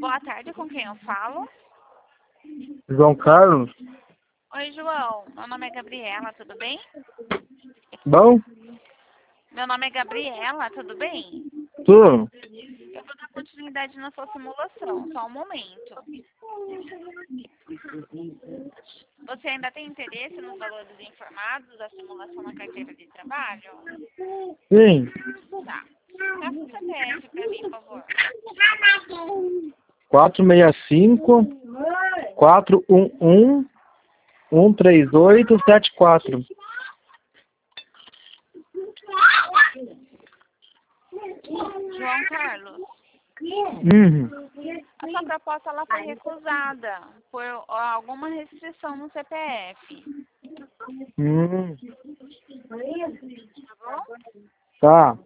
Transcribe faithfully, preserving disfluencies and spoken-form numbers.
Boa tarde, com quem eu falo? João Carlos? Oi, João. Meu nome é Gabriela, tudo bem? Bom? Meu nome é Gabriela, tudo bem? Tudo? Eu vou dar continuidade na sua simulação, só um momento. Você ainda tem interesse nos valores informados da simulação na carteira de trabalho? Sim. Tá. Passa o C P F para mim, por favor. quatro seis cinco, quatro um um, um três oito sete quatro. João Carlos, Uhum. a sua proposta ela foi recusada por alguma restrição no C P F. Hum. Tá bom? Tá.